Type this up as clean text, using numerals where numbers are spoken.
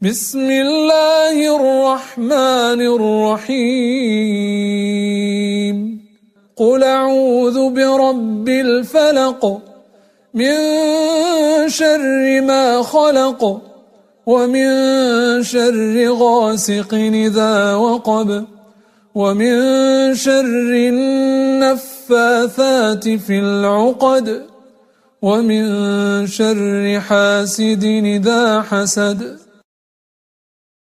بسم الله الرحمن الرحيم قل أعوذ برب الفلق من شر ما خلق ومن شر غاسق إذا وقب ومن شر النفاثات في العقد ومن شر حاسد إذا حسد